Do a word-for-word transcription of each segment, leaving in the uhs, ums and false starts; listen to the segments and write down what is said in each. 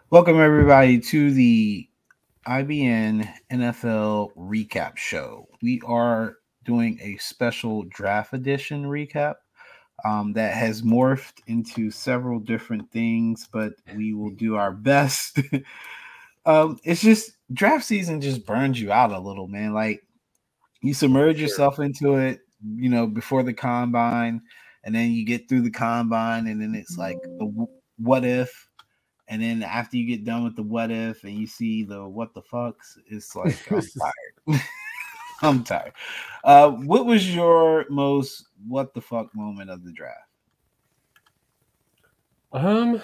Welcome everybody to the I B N N F L recap show. We are doing a special draft edition recap um, that has morphed into several different things, but we will do our best. um, it's just draft season just burns you out a little, man. Like you submerge Sure. yourself into it, you know, before the combine, and then you get through the combine, and then it's like the w- what if and then after you get done with the what if and you see the what the fucks, it's like I'm tired. I'm tired. Uh, what was your most what the fuck moment of the draft? um,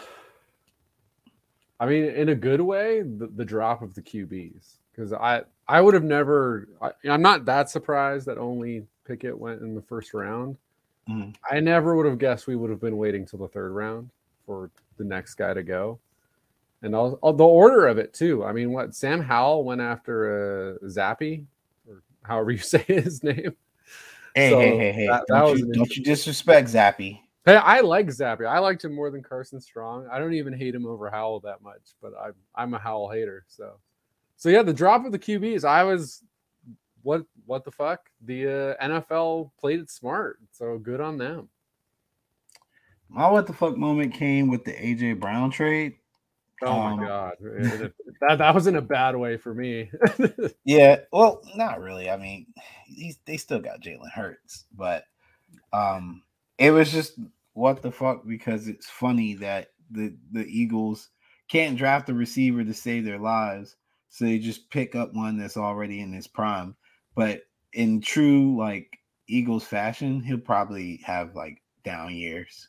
I mean, in a good way, the, the drop of the Q Bs because I I would have never. I, I'm not that surprised that only Pickett went in the first round. Mm. I never would have guessed we would have been waiting till the third round for the next guy to go, and all, all the order of it too. I mean, what Sam Howell went after uh, Zappy, or however you say his name. Hey, hey, So hey, hey! that that Don't was you an don't interesting. you disrespect Zappy? Hey, I like Zappy. I liked him more than Carson Strong. I don't even hate him over Howell that much, but I'm I'm a Howell hater. So, so yeah, the drop of the Q Bs. I was what what the fuck? The uh, N F L played it smart, so good on them. My what the fuck moment came with the A J Brown trade. Oh my Um, god, that that was in a bad way for me. yeah, well, not really. I mean, he's, they still got Jalen Hurts, but um, it was just what the fuck because it's funny that the the Eagles can't draft a receiver to save their lives, so they just pick up one that's already in his prime. But in true like Eagles fashion, he'll probably have like down years.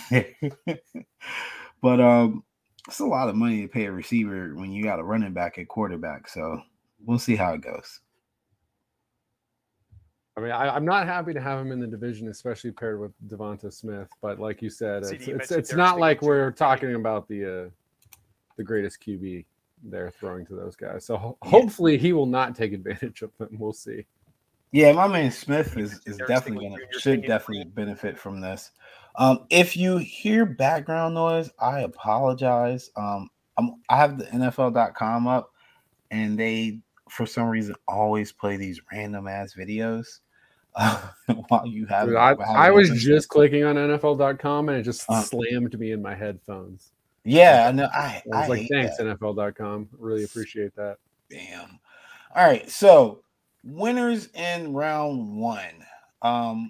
but um, it's a lot of money to pay a receiver when you got a running back at quarterback. So we'll see how it goes. I mean, I, I'm not happy to have him in the division, especially paired with Devonta Smith. But like you said, C D, it's you it's mentioned it's Derek not like Stingley we're too. talking about the uh, the greatest Q B they're throwing to those guys. So ho- Yeah. hopefully he will not take advantage of them. We'll see. Yeah, my man Smith You is mentioned is Derek definitely Stingley gonna Junior should singing. definitely benefit from this. Um, if you hear background noise, I apologize. Um, I'm I have the N F L dot com up, and they for some reason always play these random ass videos uh, while you have Dude, it I, have I it was open. just clicking on N F L dot com and it just Uh, slammed me in my headphones. I was yeah, I like, know. I I I was like hate thanks, that. N F L dot com. Really appreciate that. Damn. All right, so winners in round one. Um,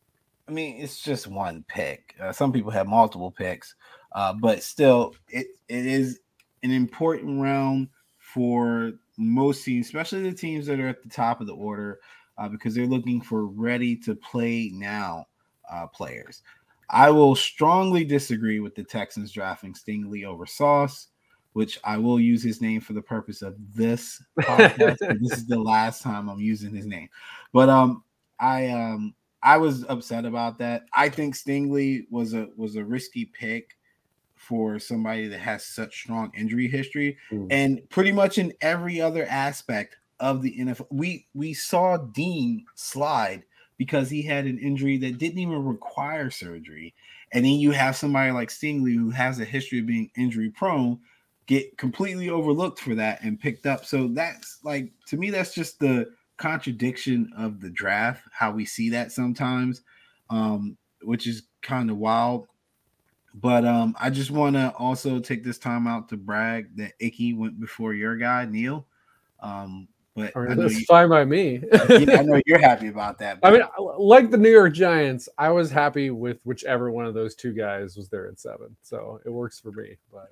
I mean, it's just one pick. Uh, some people have multiple picks, uh, but still, it it is an important round for most teams, especially the teams that are at the top of the order, uh, because they're looking for ready to play now uh, players. I will strongly disagree with the Texans drafting Stingley over Sauce, which I will use his name for the purpose of this podcast. This is the last time I'm using his name, but um, I um I was upset about that. I think Stingley was a was a risky pick for somebody that has such strong injury history, Mm. and pretty much in every other aspect of the N F L, we we saw Dean slide because he had an injury that didn't even require surgery, and then you have somebody like Stingley who has a history of being injury prone get completely overlooked for that and picked up. So that's like to me, that's just the contradiction of the draft, how we see that sometimes, um, which is kind of wild. But um, I just want to also take this time out to brag that Icky went before your guy Neil. Um, but I I mean, know that's you, fine by me. yeah, I know you're happy about that. I But mean, like the New York Giants, I was happy with whichever one of those two guys was there at seven. So it works for me. But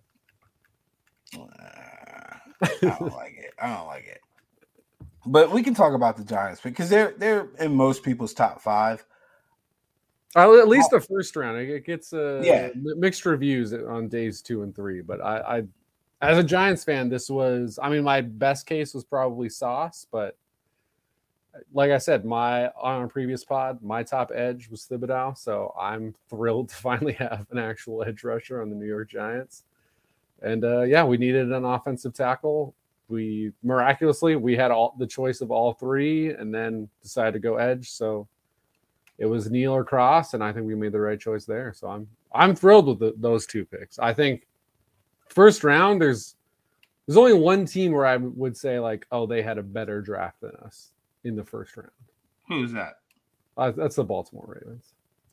uh, I don't like it. I don't like it. But we can talk about the Giants because they're they're in most people's top five. Uh, at least the first round, it gets uh, Yeah, mixed reviews on days two and three. But I, I, as a Giants fan, this was, I mean, my best case was probably Sauce. But like I said, my on a previous pod, my top edge was Thibodeau. So I'm thrilled to finally have an actual edge rusher on the New York Giants. And uh, yeah, we needed an offensive tackle. We miraculously we had all the choice of all three, and then decided to go edge. So it was Neal or Cross, and I think we made the right choice there. So I'm I'm thrilled with the, those two picks. I think first round, there's there's only one team where I would say like, oh, they had a better draft than us in the first round. Who's that? Uh, that's the Baltimore Ravens.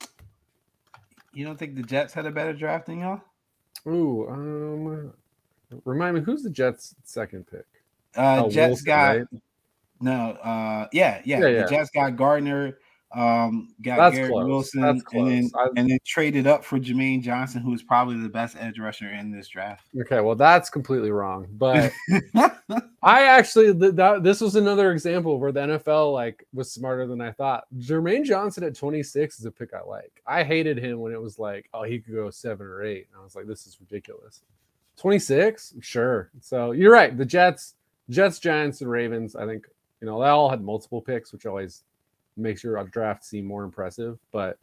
You don't think the Jets had a better draft than y'all? Ooh, um, remind me, who's the Jets' second pick? Uh, oh, Jets Wilson, got right? no, uh, yeah, yeah, yeah, the yeah. Jets got Gardner, um, got That's Garrett close. Wilson, That's close. and then I, and then traded up for Jermaine Johnson, who is probably the best edge rusher in this draft. Okay, well, that's completely wrong. But I actually, th- that, this was another example where the N F L like was smarter than I thought. Jermaine Johnson at twenty-six is a pick I like. I hated him when it was like, oh, he could go seven or eight, and I was like, this is ridiculous. twenty-six, sure. So you're right. The Jets, Jets, Giants, and Ravens. I think you know they all had multiple picks, which always makes your draft seem more impressive. But,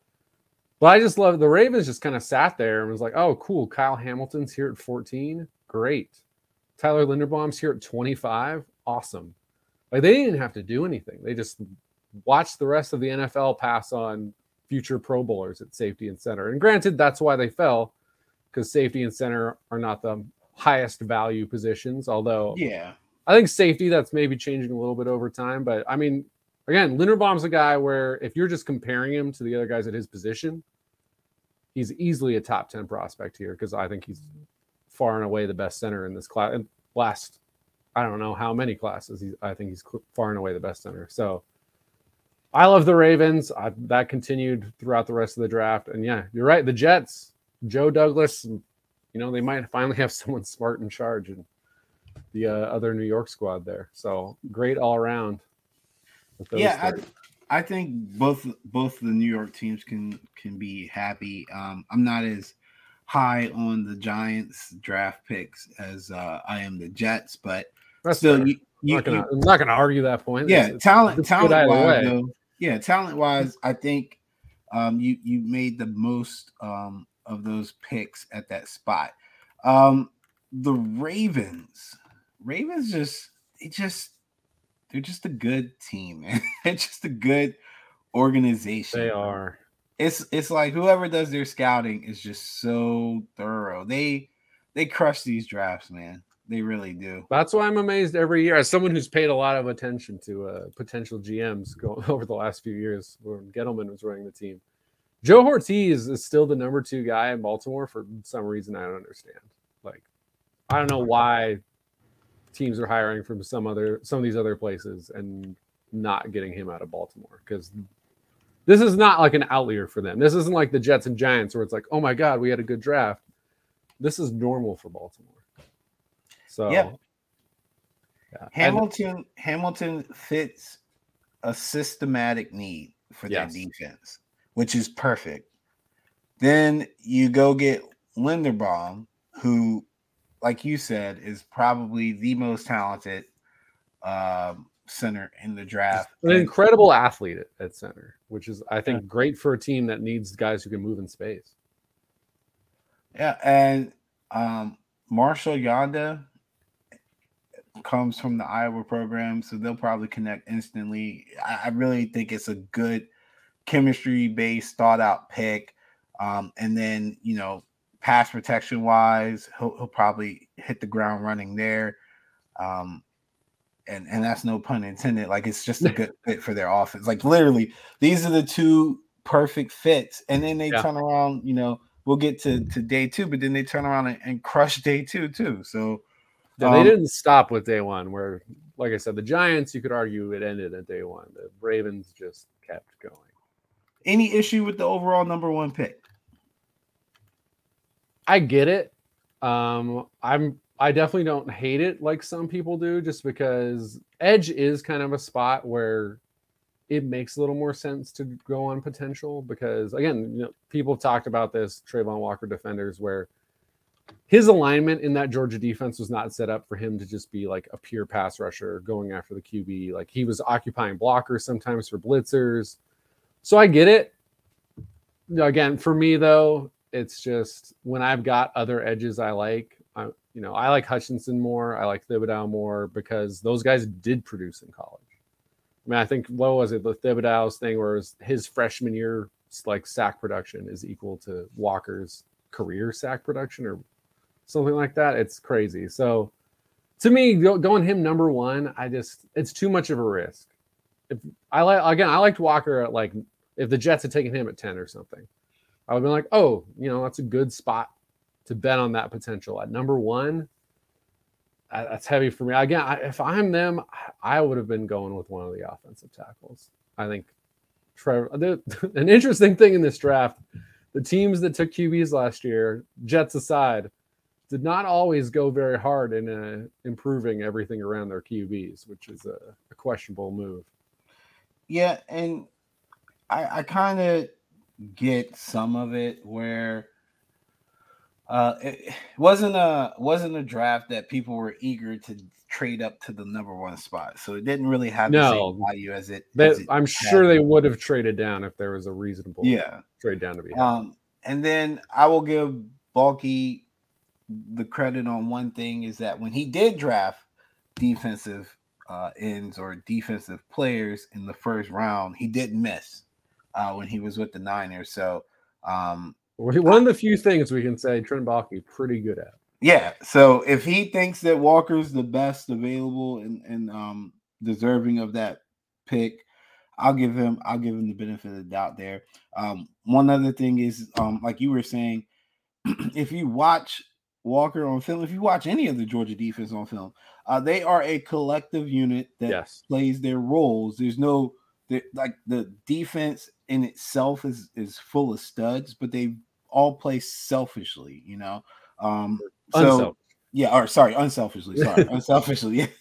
but I just love the Ravens. Just kind of sat there and was like, "Oh, cool! Kyle Hamilton's here at fourteen. Great. Tyler Linderbaum's here at twenty-five. Awesome." Like they didn't have to do anything. They just watched the rest of the N F L pass on future Pro Bowlers at safety and center. And granted, that's why they fell, because safety and center are not the highest value positions. Although, yeah, I think safety that's maybe changing a little bit over time. But I mean. Again, Linderbaum's a guy where if you're just comparing him to the other guys at his position, he's easily a top ten prospect here because I think he's far and away the best center in this class. And last, I don't know how many classes, he's, I think he's far and away the best center. So I love the Ravens. I, that continued throughout the rest of the draft. And yeah, you're right. The Jets, Joe Douglas, you know, they might finally have someone smart in charge and the uh, other New York squad there. So great all around. Yeah, I, I think both both the New York teams can can be happy. Um, I'm not as high on the Giants draft picks as uh, I am the Jets, but That's still, you, you, I'm not going to argue that point. Yeah, it's, talent it's talent wise, though. Yeah, talent wise, I think um, you you made the most um, of those picks at that spot. Um, the Ravens, Ravens just they just. They're just a good team, man. They're just a good organization. They are. It's it's like whoever does their scouting is just so thorough. They they crush these drafts, man. They really do. That's why I'm amazed every year. As someone who's paid a lot of attention to uh, potential G Ms go, over the last few years when Gettleman was running the team, Joe Ortiz is still the number two guy in Baltimore for some reason I don't understand. Like, I don't know why teams are hiring from some other some of these other places and not getting him out of Baltimore, because this is not like an outlier for them. This isn't like the Jets and Giants where it's like, oh my God, we had a good draft. This is normal for Baltimore. So yeah, yeah. Hamilton and, Hamilton fits a systematic need for yes. their defense, which is perfect. Then you go get Linderbaum, who, like you said, is probably the most talented um, center in the draft. An incredible athlete at, at center, which is, I think, yeah. great for a team that needs guys who can move in space. Yeah, and um, Marshall Yanda comes from the Iowa program, so they'll probably connect instantly. I, I really think it's a good chemistry-based, thought-out pick. Um, and then, you know, pass protection wise, he'll, he'll probably hit the ground running there. Um, and, and that's no pun intended. Like, it's just a good fit for their offense. Like, literally, these are the two perfect fits. And then they yeah. turn around, you know, we'll get to, to day two, but then they turn around and, and crush day two, too. So yeah, they um, didn't stop with day one, where, like I said, the Giants, you could argue it ended at day one. The Ravens just kept going. Any issue with the overall number one pick? I get it. Um, I'm I definitely don't hate it like some people do, just because edge is kind of a spot where it makes a little more sense to go on potential, because again, you know, people have talked about this Trayvon Walker defenders where his alignment in that Georgia defense was not set up for him to just be like a pure pass rusher going after the Q B. Like, he was occupying blockers sometimes for blitzers. So I get it. Again, for me though, it's just when I've got other edges I like, I, you know, I like Hutchinson more. I like Thibodeau more because those guys did produce in college. I mean, I think, what was it, the Thibodeau's thing where his freshman year, like, sack production is equal to Walker's career sack production, or something like that. It's crazy. So to me, going him number one, I just it's too much of a risk. If I like again, I liked Walker at like if the Jets had taken him at ten or something, I would have been like, oh, you know, that's a good spot to bet on that potential. At number one, that's heavy for me. Again, I, if I'm them, I would have been going with one of the offensive tackles. I think Trevor. The, an interesting thing in this draft, the teams that took Q Bs last year, Jets aside, did not always go very hard in uh, improving everything around their Q Bs, which is a, a questionable move. Yeah, and I, I kind of get some of it where uh, it wasn't a wasn't a draft that people were eager to trade up to the number one spot, so it didn't really have no, the same value as it. They, as it I'm sure they would have traded down if there was a reasonable yeah trade down to be had. Um, and then I will give Balky the credit on one thing is that when he did draft defensive uh, ends or defensive players in the first round, he didn't miss uh, when he was with the Niners. So um, one of the few things we can say Trent Baalke pretty good at. Yeah. So if he thinks that Walker's the best available and, and um, deserving of that pick, I'll give him I'll give him the benefit of the doubt there. Um, one other thing is, um, like you were saying, if you watch Walker on film, if you watch any of the Georgia defense on film, uh, they are a collective unit that yes. plays their roles. There's no like the defense in itself is is full of studs, but they all play selfishly, you know. Um, so Unselfish. yeah, or sorry, unselfishly, sorry, unselfishly. Yeah.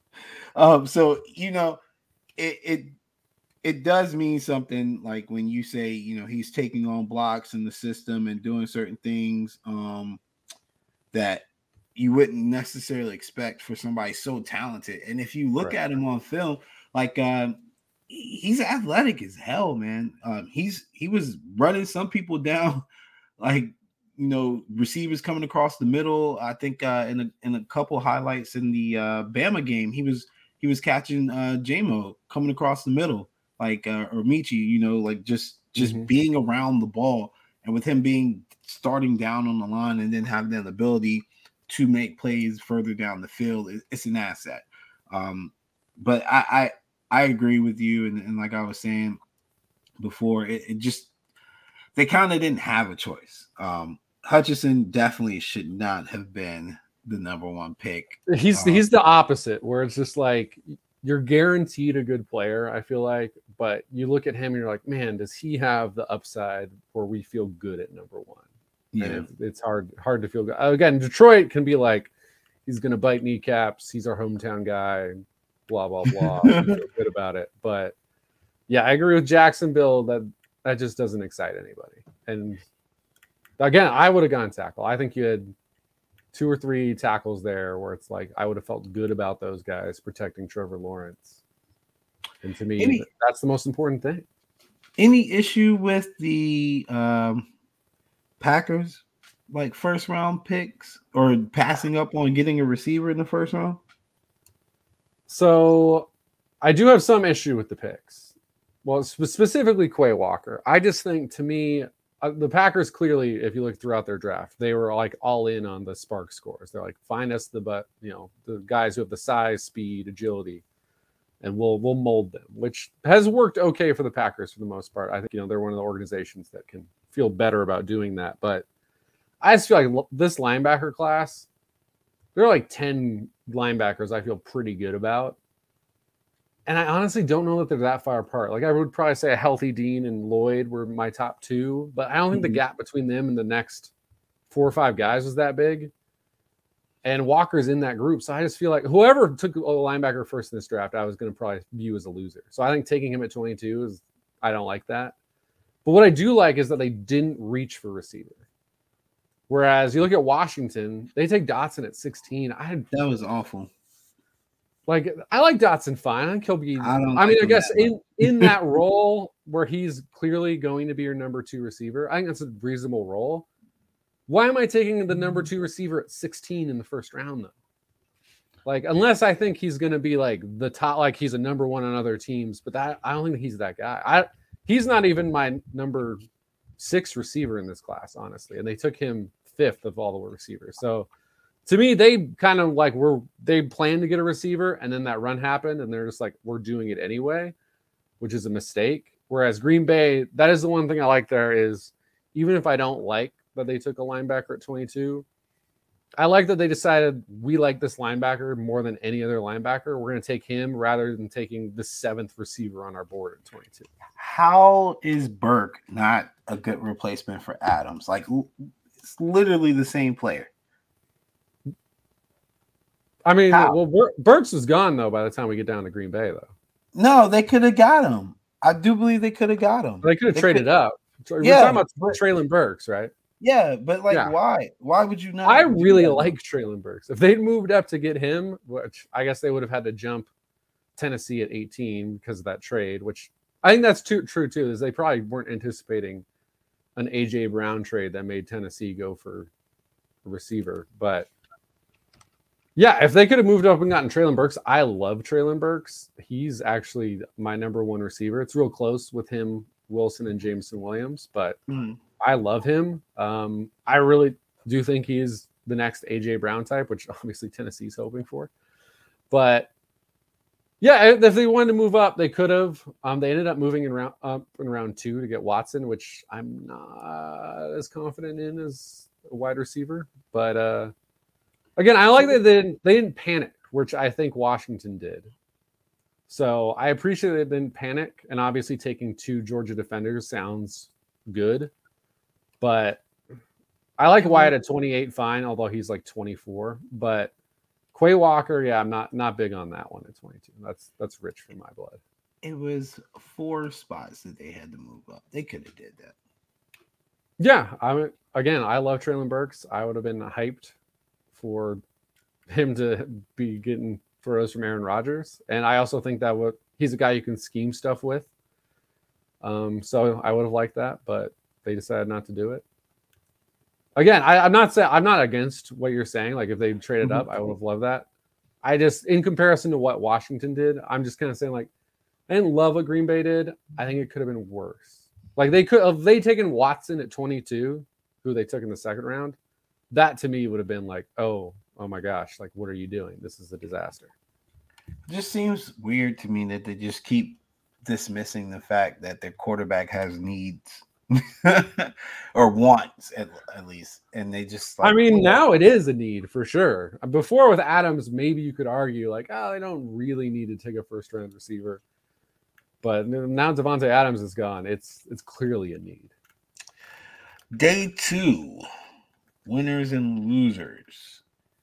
Um, so you know, it it it does mean something like when you say, you know, he's taking on blocks in the system and doing certain things um, that you wouldn't necessarily expect for somebody so talented. And if you look right. at him on film, like um, he's athletic as hell, man. Um, he's he was running some people down, like you know, receivers coming across the middle. I think uh, in a in a couple highlights in the uh, Bama game, he was he was catching uh, J-Mo coming across the middle. Like uh, or Michi, you know, like just just mm-hmm. being around the ball, and with him being starting down on the line and then having that ability to make plays further down the field, it, it's an asset. Um, but I, I I agree with you, and, and like I was saying before, it, it just they kind of didn't have a choice. Um, Hutchinson definitely should not have been the number one pick. He's um, he's the opposite, where it's just like. You're guaranteed a good player, I feel like, but you look at him and you're like, man, does he have the upside where we feel good at number one? Yeah, and it's hard hard to feel good. Again, Detroit can be like, he's going to bite kneecaps. He's our hometown guy. Blah blah blah. We feel good about it, but yeah, I agree with Jacksonville that that just doesn't excite anybody. And again, I would have gone tackle. I think you had two or three tackles there where it's like I would have felt good about those guys protecting Trevor Lawrence. And to me, any, that's the most important thing. Any issue with the um, Packers, like first round picks or passing up on getting a receiver in the first round? So I do have some issue with the picks. Well, specifically Quay Walker. I just think to me, Uh, the Packers clearly, if you look throughout their draft, they were like all in on the spark scores. They're like, find us the but you know the guys who have the size, speed, agility, and we'll we'll mold them, which has worked okay for the Packers for the most part. I think you know they're one of the organizations that can feel better about doing that. But I just feel like this linebacker class, there are like ten linebackers I feel pretty good about. And I honestly don't know that they're that far apart. Like I would probably say a healthy Dean and Lloyd were my top two, but I don't think mm-hmm. the gap between them and the next four or five guys was that big. And Walker's in that group. So I just feel like whoever took a linebacker first in this draft, I was going to probably view as a loser. So I think taking him at twenty-two is, I don't like that. But what I do like is that they didn't reach for receiver. Whereas you look at Washington, they take Dotson at sixteen. I had, that was awful. Like I like Dotson fine. I think he'll be. I, don't I mean, I guess in, in that role where he's clearly going to be your number two receiver, I think that's a reasonable role. Why am I taking the number two receiver at sixteen in the first round though? Like, unless I think he's going to be like the top, like he's a number one on other teams, but that I don't think he's that guy. I he's not even my number six receiver in this class, honestly. And they took him fifth of all the receivers. So to me, they kind of like were they planned to get a receiver, and then that run happened, and they're just like, we're doing it anyway, which is a mistake. Whereas Green Bay, that is the one thing I like there is even if I don't like that they took a linebacker at twenty-two, I like that they decided we like this linebacker more than any other linebacker. We're going to take him rather than taking the seventh receiver on our board at twenty-two. How is Burke not a good replacement for Adams? Like, it's literally the same player. I mean, How? well, Bur- Burks is gone, though, by the time we get down to Green Bay, though. No, they could have got him. I do believe they could have got him. They could have traded could... up. We're yeah, talking about but... Treylon Burks, right? Yeah, but like, yeah. why? Why would you not? I really like Treylon Burks. If they'd moved up to get him, which I guess they would have had to jump Tennessee at eighteen because of that trade, which I think that's too, true, too, is they probably weren't anticipating an A J Brown trade that made Tennessee go for a receiver. But yeah, if they could have moved up and gotten Treylon Burks, I love Treylon Burks. He's actually my number one receiver. It's real close with him, Wilson, and Jameson Williams, but mm. I love him. Um, I really do think he's the next A J Brown type, which obviously Tennessee's hoping for. But yeah, if they wanted to move up, they could have. Um, they ended up moving in round up in round two to get Watson, which I'm not as confident in as a wide receiver. But uh, again, I like that they didn't, they didn't panic, which I think Washington did. So I appreciate they didn't panic, and obviously taking two Georgia defenders sounds good. But I like Wyatt at twenty-eight, fine, although he's like twenty-four. But Quay Walker, yeah, I'm not not big on that one at twenty-two. That's that's rich for my blood. It was four spots that they had to move up. They could have did that. Yeah, I mean, again, I love Treylon Burks. I would have been hyped for him to be getting throws from Aaron Rodgers, and I also think that what he's a guy you can scheme stuff with. Um, so I would have liked that, but they decided not to do it. Again, I, I'm not saying I'm not against what you're saying. Like if they traded up, I would have loved that. I just, in comparison to what Washington did, I'm just kind of saying like I didn't love what Green Bay did. I think it could have been worse. Like they could have they taken Watson at twenty-two, who they took in the second round. That to me would have been like, oh, oh my gosh, like what are you doing? This is a disaster. It just seems weird to me that they just keep dismissing the fact that their quarterback has needs. or wants at, at least, and they just like, I mean, now it is a need for sure. Before with Adams, maybe you could argue like, oh, they don't really need to take a first round receiver, but now Devontae Adams is gone. It's it's clearly a need. Day two, winners and losers.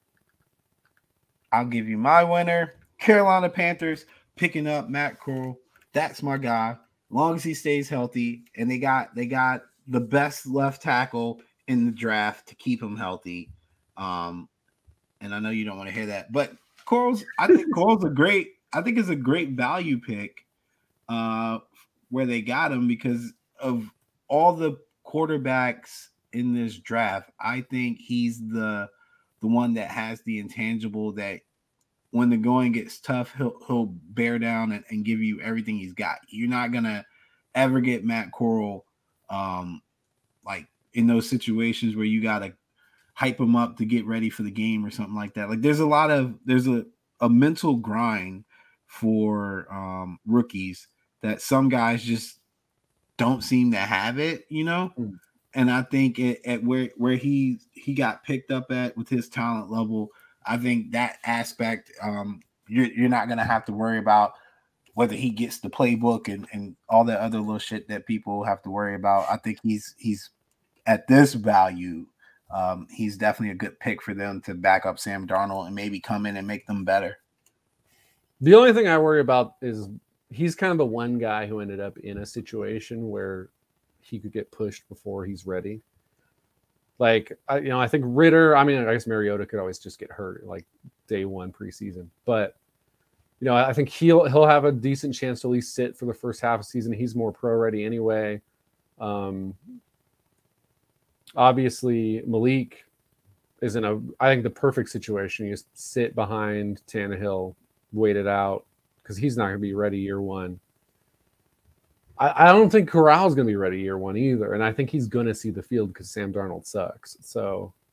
I'll give you my winner, Carolina Panthers picking up Matt Corral. That's my guy. Long as he stays healthy, and they got they got the best left tackle in the draft to keep him healthy. Um, and I know you don't want to hear that, but Corral's I think Corral's a great I think it's a great value pick uh, where they got him because of all the quarterbacks in this draft. I think he's the the one that has the intangible that when the going gets tough, he'll he'll bear down and, and give you everything he's got. You're not gonna ever get Matt Corral um, like in those situations where you gotta hype him up to get ready for the game or something like that. Like there's a lot of there's a, a mental grind for um, rookies that some guys just don't seem to have it, you know. Mm. And I think it, at where where he he got picked up at with his talent level. I think that aspect, um, you're, you're not going to have to worry about whether he gets the playbook and, and all that other little shit that people have to worry about. I think he's he's at this value. Um, he's definitely a good pick for them to back up Sam Darnold and maybe come in and make them better. The only thing I worry about is he's kind of the one guy who ended up in a situation where he could get pushed before he's ready. Like, I, you know, I think Ritter, I mean, I guess Mariota could always just get hurt like day one preseason. But, you know, I think he'll he'll have a decent chance to at least sit for the first half of the season. He's more pro ready anyway. Um, obviously, Malik is in a, I think, the perfect situation. You just sit behind Tannehill, wait it out, because he's not going to be ready year one. I, I don't think Corral's going to be ready year one either. And I think he's going to see the field because Sam Darnold sucks. So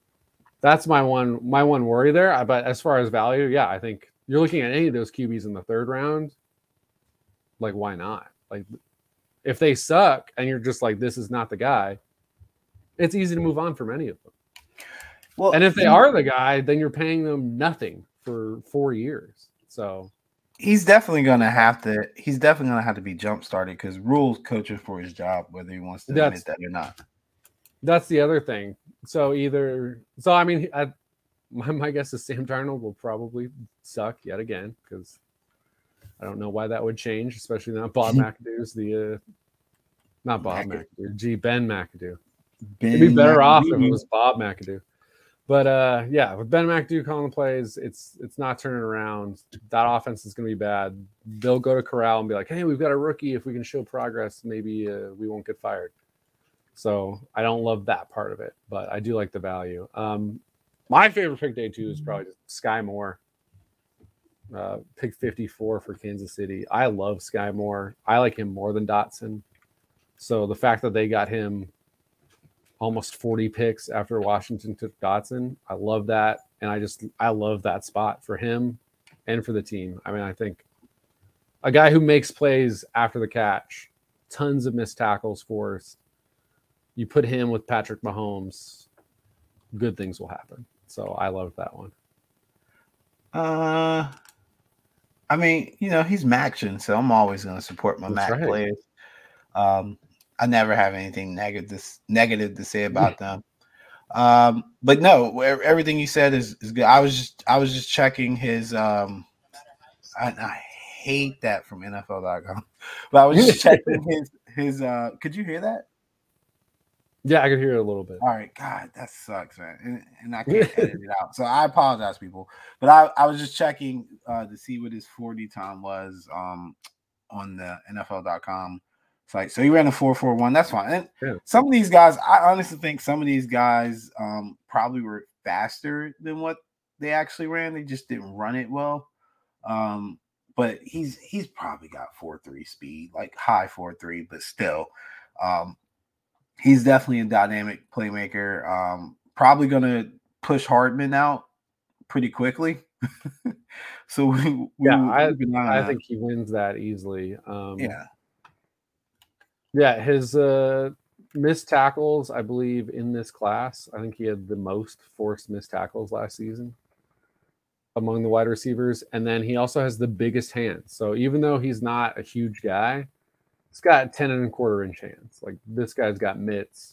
That's my one my one worry there. But as far as value, yeah, I think you're looking at any of those Q Bs in the third round. Like, why not? Like, if they suck and you're just like, this is not the guy, it's easy to move on from any of them. Well, and if they are the guy, then you're paying them nothing for four years. So he's definitely gonna have to. He's definitely gonna have to be jump started because Rule's coaching for his job, whether he wants to admit that or not. That's the other thing. So either, so I mean, I, my my guess is Sam Darnold will probably suck yet again because I don't know why that would change, especially now Bob McAdoo's the, uh, not Bob McAdoo. McAdoo, gee, Ben McAdoo. Ben It'd be better McAdoo. off if it was Bob McAdoo. But uh, yeah, with Ben McAdoo calling the plays, it's it's not turning around. That offense is going to be bad. They'll go to Corral and be like, hey, we've got a rookie. If we can show progress, maybe uh, we won't get fired. So I don't love that part of it, but I do like the value. Um, my favorite pick day two is probably just Sky Moore. Uh, pick fifty-four for Kansas City. I love Sky Moore. I like him more than Dotson. So the fact that they got him almost forty picks after Washington took Dotson, I love that. And I just, I love that spot for him and for the team. I mean, I think a guy who makes plays after the catch, tons of missed tackles forced. You put him with Patrick Mahomes, good things will happen. So I love that one. Uh, I mean, you know, he's Maction, so I'm always going to support my That's Mac right. players. Um, I never have anything negative negative to say about them. Um, but no, everything you said is, is good. I was just I was just checking his. Um, I, I hate that from N F L dot com, but I was just checking his his. Uh, could you hear that? Yeah, I could hear it a little bit. All right, God, that sucks, man, and, and I can't edit it out. So I apologize, people. But I, I was just checking uh, to see what his forty time was um, on the N F L dot com site. So he ran a four four one. That's fine. And yeah. Some of these guys, I honestly think some of these guys um, probably were faster than what they actually ran. They just didn't run it well. Um, but he's he's probably got four three speed, like high four three, but still. Um, He's definitely a dynamic playmaker. Um, probably going to push Hardman out pretty quickly. so we, we, yeah, I, I think he wins that easily. Um, yeah, yeah. His uh, missed tackles, I believe, in this class, I think he had the most forced missed tackles last season among the wide receivers, and then he also has the biggest hands. So even though he's not a huge guy, he's got ten and a quarter inch hands. Like this guy's got mitts.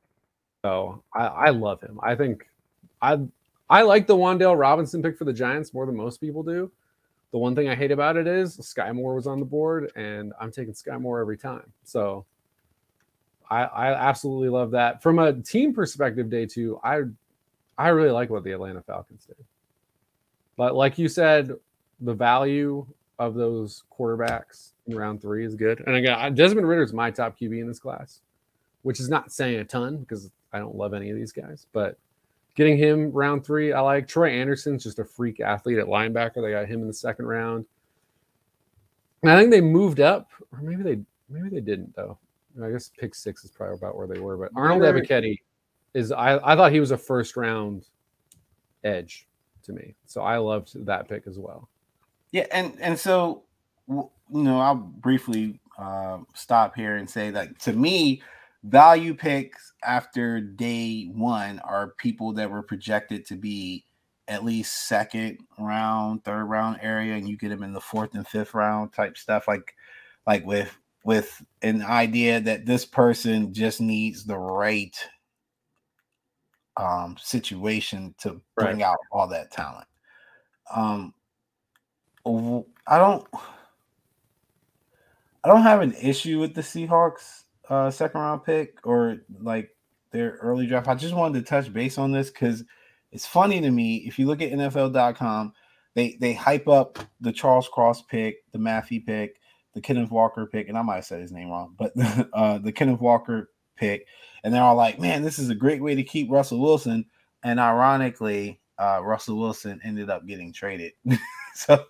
So I, I love him. I think I I like the Wan'Dale Robinson pick for the Giants more than most people do. The one thing I hate about it is Sky Moore was on the board, and I'm taking Sky Moore every time. So I, I absolutely love that. From a team perspective, day two, I I really like what the Atlanta Falcons did. But like you said, the value of those quarterbacks in round three is good. And again, Desmond Ridder is my top Q B in this class, which is not saying a ton because I don't love any of these guys. But getting him round three, I like. Troy Anderson's just a freak athlete at linebacker. They got him in the second round. And I think they moved up, or maybe they maybe they didn't though. I guess pick six is probably about where they were. But Arnold Ebiketie is I, I thought he was a first round edge to me. So I loved that pick as well. Yeah, and and so you know, I'll briefly uh, stop here and say that to me, value picks after day one are people that were projected to be at least second round, third round area, and you get them in the fourth and fifth round type stuff, like like with with an idea that this person just needs the right um, situation to bring right. out all that talent. Um, I don't. I don't have an issue with the Seahawks uh, second round pick or like their early draft. I just wanted to touch base on this because it's funny to me. If you look at N F L dot com, they they hype up the Charles Cross pick, the Maffey pick, the Kenneth Walker pick, and I might have said his name wrong, but uh, the Kenneth Walker pick, and they're all like, "Man, this is a great way to keep Russell Wilson." And ironically, uh, Russell Wilson ended up getting traded. so.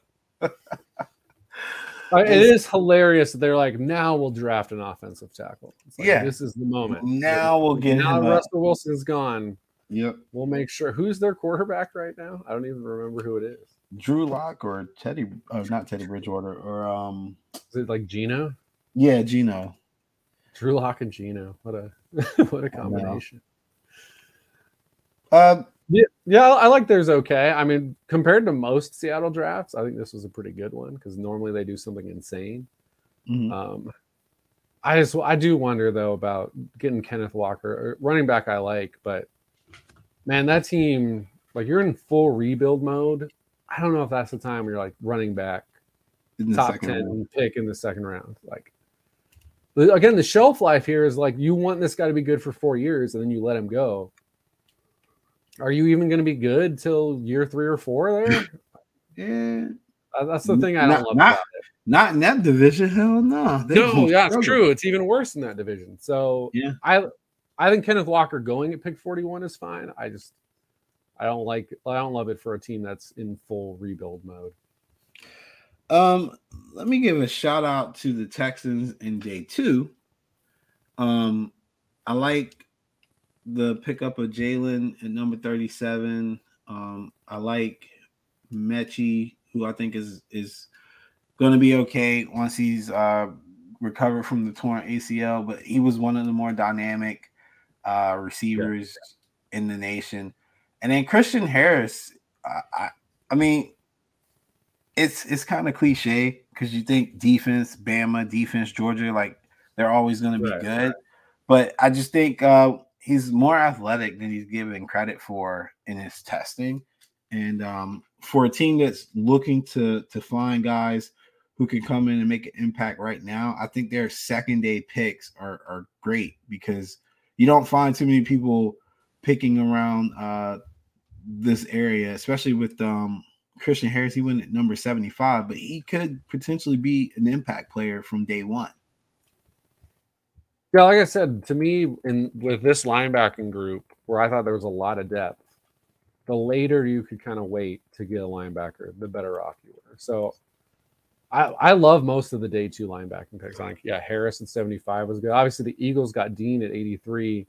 It is hilarious that they're like, now we'll draft an offensive tackle. It's like, yeah, this is the moment. Now we'll get now him. Now Russell Wilson's gone. Yep. We'll make sure. Who's their quarterback right now? I don't even remember who it is. Drew Lock or Teddy, or not Teddy Bridgewater, or um, Is it like Gino? yeah, Gino. Drew Lock and Gino. What a what a combination. Uh, yeah, yeah, I like theirs okay. I mean, compared to most Seattle drafts, I think this was a pretty good one because normally they do something insane. mm-hmm. Um, I just I do wonder though about getting Kenneth Walker, running back. I like, but man, that team, like you're in full rebuild mode. I don't know if that's the time where you're like running back top ten round. Pick in the second round. Like again, the shelf life here is like you want this guy to be good for four years and then you let him go. Are you even going to be good till year three or four there? Yeah. Uh, that's the thing I not, don't love not, about it. Not in that division. Hell no. They no, yeah, it's true. It's even worse in that division. So yeah, I I think Kenneth Walker going at pick forty-one is fine. I just I don't like I don't love it for a team that's in full rebuild mode. Um, let me give a shout out to the Texans in day two. Um, I like the pickup of Jalen at number thirty-seven. Um, I like Mechie, who I think is is going to be okay once he's uh, recovered from the torn A C L. But he was one of the more dynamic uh, receivers yeah. in the nation. And then Christian Harris, I, I, I mean, it's it's kind of cliche because you think defense, Bama, defense, Georgia, like they're always going to be right, good. Right. But I just think uh, he's more athletic than he's given credit for in his testing. And um, for a team that's looking to to find guys who can come in and make an impact right now, I think their second day picks are, are great because you don't find too many people picking around uh, this area, especially with um, Christian Harris. He went at number seventy-five, but he could potentially be an impact player from day one. Yeah, like I said, to me, in with this linebacking group, where I thought there was a lot of depth, the later you could kind of wait to get a linebacker, the better off you were. So I, I love most of the day two linebacking picks. I think, yeah, Harris at seventy-five was good. Obviously, the Eagles got Dean at eighty-three.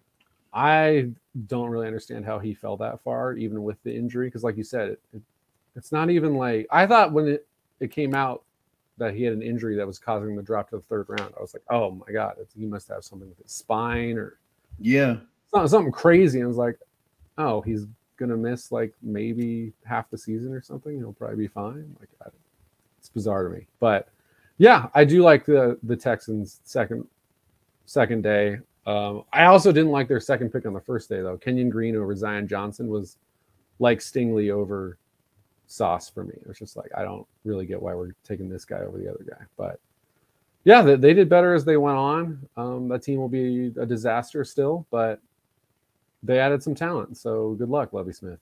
I don't really understand how he fell that far, even with the injury, because like you said, it, it, it's not even like – I thought when it, it came out that he had an injury that was causing him to drop to the third round, I was like, oh, my God, it's, he must have something with his spine or – yeah, something, something crazy. And I was like, oh, he's going to miss like maybe half the season or something. He'll probably be fine. Like I, it's bizarre to me. But, yeah, I do like the the Texans' second second day. Um, I also didn't like their second pick on the first day, though. Kenyon Green over Zion Johnson was like Stingley over Sauce for me. It was just like, I don't really get why we're taking this guy over the other guy. But, yeah, they, they did better as they went on. Um, that team will be a disaster still, but they added some talent. So good luck, Lovie Smith.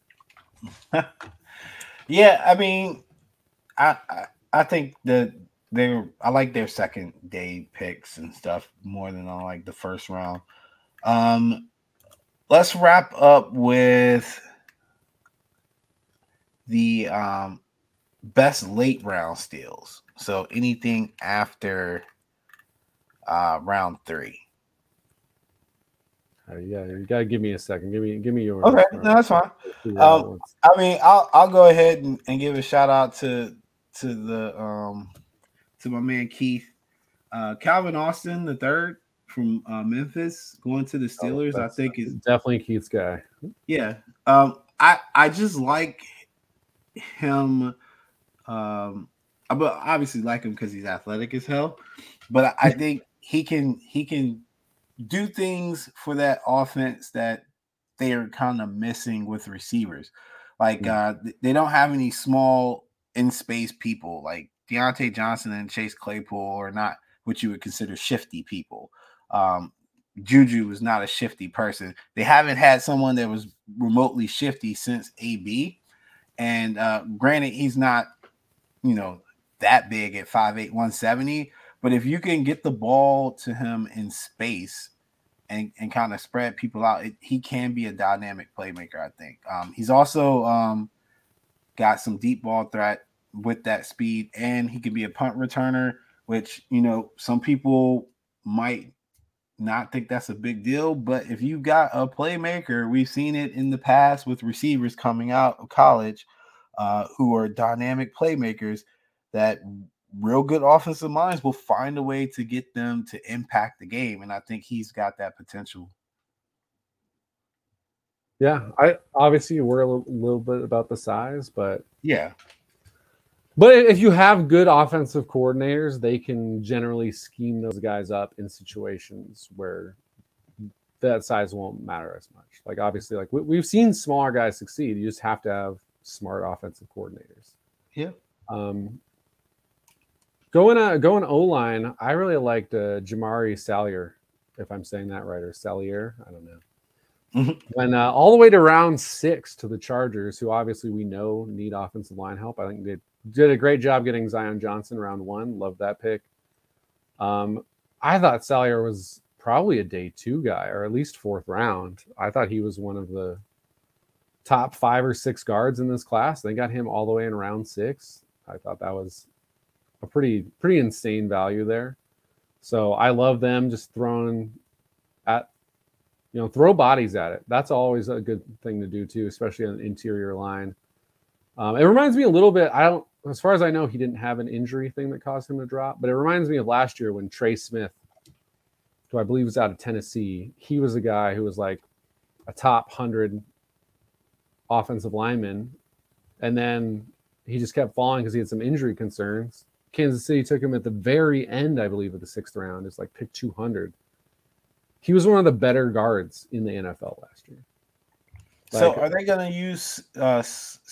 yeah, I mean, I, I, I think that they I like their second day picks and stuff more than I like the first round. Um, let's wrap up with the um, best late round steals. So anything after uh, round three. Uh, yeah, you gotta give me a second. Give me, give me yours. Okay, no, that's fine. Um, I mean, I'll I'll go ahead and, and give a shout out to to the um to my man Keith. Uh, Calvin Austin the third from uh, Memphis going to the Steelers. Oh, I think is definitely Keith's guy. Yeah, um, I I just like him. Um, but obviously like him because he's athletic as hell. But I think he can he can do things for that offense that they are kind of missing with receivers. Like uh, they don't have any small in space people like Deontay Johnson and Chase Claypool are not what you would consider shifty people. Um, Juju was not a shifty person. They haven't had someone that was remotely shifty since A B. And uh, granted, he's not, you know, that big at five eight, one seventy. But if you can get the ball to him in space and, and kind of spread people out, it, he can be a dynamic playmaker, I think. Um, he's also um, got some deep ball threat with that speed, and he can be a punt returner, which, you know, some people might not think that's a big deal. But if you got a playmaker, we've seen it in the past with receivers coming out of college uh, who are dynamic playmakers that real good offensive minds will find a way to get them to impact the game. And I think he's got that potential. Yeah, I obviously worry a little, little bit about the size, but yeah. But if you have good offensive coordinators, they can generally scheme those guys up in situations where that size won't matter as much. Like obviously, like we, we've seen smaller guys succeed. You just have to have smart offensive coordinators. Yeah. Um, going uh, going O line, I really liked uh, Jamari Salyer, if I'm saying that right, or Salyer. I don't know. When uh, all the way to round six to the Chargers, who obviously we know need offensive line help. I think they did a great job getting Zion Johnson round one. Love that pick. Um, I thought Salyer was probably a day two guy, or at least fourth round. I thought he was one of the top five or six guards in this class. They got him all the way in round six. I thought that was a pretty pretty insane value there. So I love them just throwing at You know, throw bodies at it. That's always a good thing to do too, especially on the interior line. Um, it reminds me a little bit. I don't, as far as I know, he didn't have an injury thing that caused him to drop. But it reminds me of last year when Trey Smith, who I believe was out of Tennessee, he was a guy who was like a top hundred offensive lineman, and then he just kept falling because he had some injury concerns. Kansas City took him at the very end, I believe, of the sixth round. It's like pick two hundred. He was one of the better guards in the N F L last year. Like, so are they going to use uh,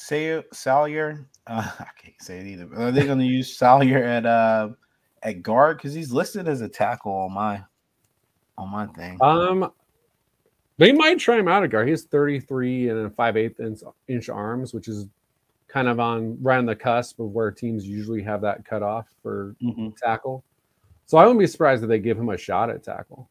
Salyer? Uh, I can't say it either. Are they going to use Salyer at uh, at guard? Because he's listed as a tackle on my on my thing. Um, they might try him out at guard. He has thirty-three and a five eighths inch, inch arms, which is kind of on right on the cusp of where teams usually have that cut off for mm-hmm. tackle. So I wouldn't be surprised if they give him a shot at tackle.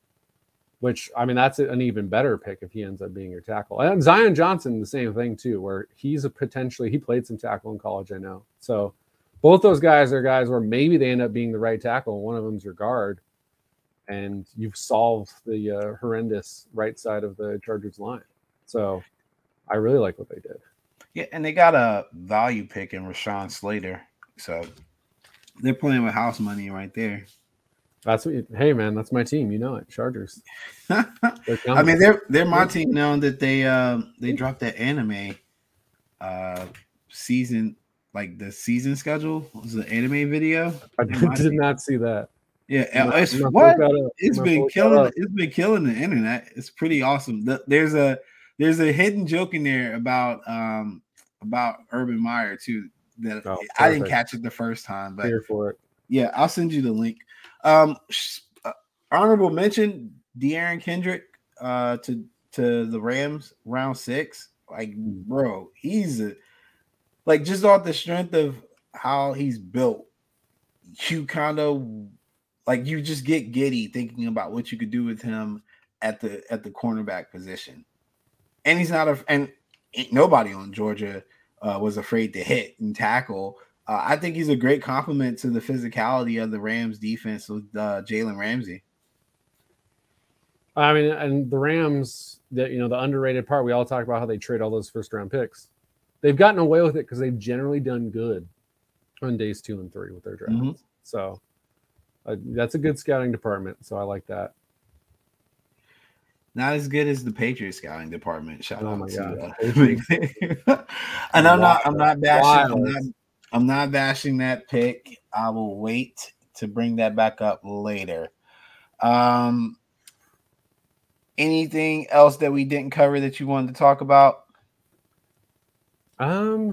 Which, I mean, that's an even better pick if he ends up being your tackle. And Zion Johnson, the same thing, too, where he's a potentially – he played some tackle in college, I know. So both those guys are guys where maybe they end up being the right tackle. One of them's your guard, and you've solved the uh, horrendous right side of the Chargers line. So I really like what they did. Yeah, and they got a value pick in Rashawn Slater. So they're playing with house money right there. That's what you, hey man, that's my team. You know it, Chargers. I mean, they're they're my team now that they uh, they dropped that anime uh, season, like the season schedule was the anime video. I did team. not see that. Yeah, it's what it's been killing. It's been killing the internet. It's pretty awesome. There's a there's a hidden joke in there about um about Urban Meyer too. That oh, I didn't catch it the first time, but here for it. Yeah, I'll send you the link. Um, uh, honorable mention: De'Aaron Kendrick uh, to to the Rams round six. Like, bro, he's a, like just off the strength of how he's built. You kind of like you just get giddy thinking about what you could do with him at the at the cornerback position. And he's not a and ain't nobody on Georgia uh, was afraid to hit and tackle. Uh, I think he's a great compliment to the physicality of the Rams defense with uh, Jalen Ramsey. I mean, and the Rams, that you know, the underrated part, we all talk about how they trade all those first round picks. They've gotten away with it because they've generally done good on days two and three with their drafts. Mm-hmm. So uh, that's a good scouting department. So I like that. Not as good as the Patriots scouting department. Shout oh out my to uh, and I'm not I'm not bashing I'm not, I'm not bashing that pick. I will wait to bring that back up later. Um anything else that we didn't cover that you wanted to talk about? Um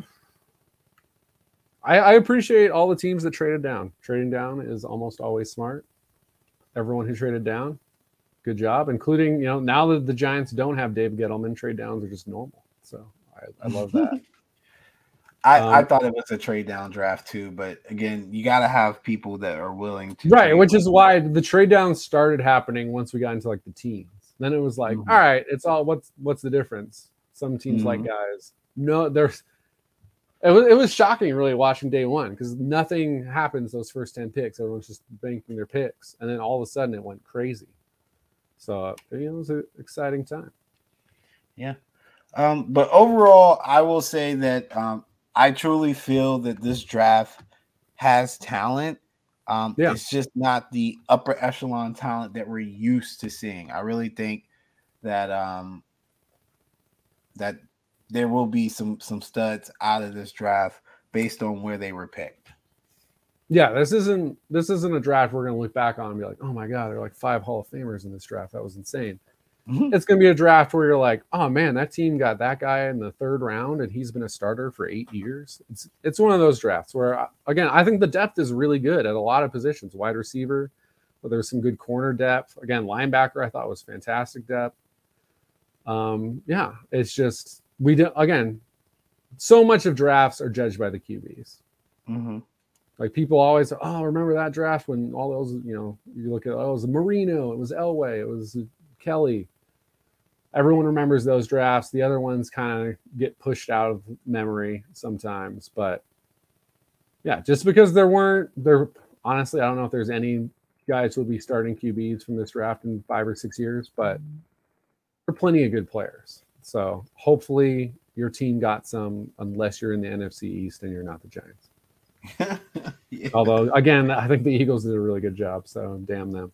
I, I appreciate all the teams that traded down. Trading down is almost always smart. Everyone who traded down, good job, including, you know, now that the Giants don't have Dave Gettleman, trade downs are just normal. So I, I love that. I, um, I thought it was a trade down draft too, but again, you got to have people that are willing to. Right, which is why the trade downs started happening once we got into like the teens. Then it was like, mm-hmm. all right, it's all what's what's the difference? Some teams mm-hmm. like guys. No, there's. It was it was shocking really watching day one because nothing happens those first ten picks. Everyone's just banking their picks, and then all of a sudden it went crazy. So you know, it was an exciting time. Yeah. Um, but overall, I will say that um, I truly feel that this draft has talent. Um, Yeah. It's just not the upper echelon talent that we're used to seeing. I really think that um, that there will be some some studs out of this draft based on where they were picked. Yeah, this isn't this isn't a draft we're gonna look back on and be like, oh my god, there are like five Hall of Famers in this draft. That was insane. Mm-hmm. It's gonna be a draft where you're like, oh man, that team got that guy in the third round and he's been a starter for eight years. It's it's one of those drafts where again, I think the depth is really good at a lot of positions. Wide receiver, but there's some good corner depth. Again, linebacker I thought was fantastic depth. Um, yeah, it's just we do again, so much of drafts are judged by the Q Bs. Mm-hmm. Like people always, oh, remember that draft when all those, you know, you look at, oh, it was Marino, it was Elway, it was Kelly. Everyone remembers those drafts. The other ones kind of get pushed out of memory sometimes. But yeah, just because there weren't, there, honestly, I don't know if there's any guys who will be starting Q Bs from this draft in five or six years, but there are plenty of good players. So hopefully your team got some, unless you're in the N F C East and you're not the Giants. Yeah. Although, again, I think the Eagles did a really good job, so damn them.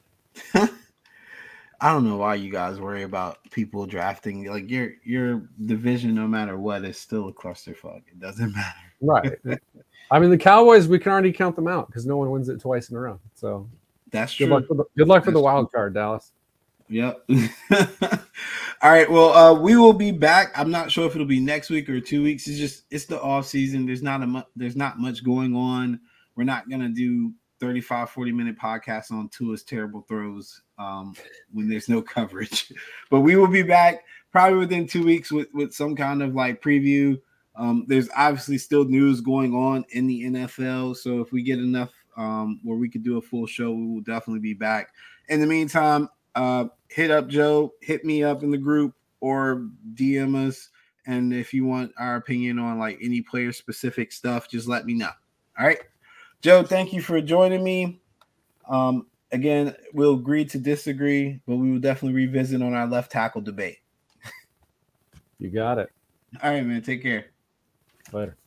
I don't know why you guys worry about people drafting. Like your your division, no matter what, is still a clusterfuck. It doesn't matter. Right. I mean, the Cowboys, we can already count them out because no one wins it twice in a row. So that's good true. Luck for the, good luck for that's the wild true. card, Dallas. Yep. All right. Well, uh, we will be back. I'm not sure if it'll be next week or two weeks. It's just it's the off season. There's not a mu- there's not much going on. We're not gonna do thirty-five, forty minute podcasts on Tua's terrible throws um, when there's no coverage. But we will be back probably within two weeks with, with some kind of like preview. Um, there's obviously still news going on in the N F L. So if we get enough um, where we could do a full show, we will definitely be back. In the meantime, uh, hit up Joe, hit me up in the group or D M us. And if you want our opinion on like any player specific stuff, just let me know. All right. Joe, thank you for joining me. Um, again, we'll agree to disagree, but we will definitely revisit on our left tackle debate. You got it. All right, man. Take care. Later.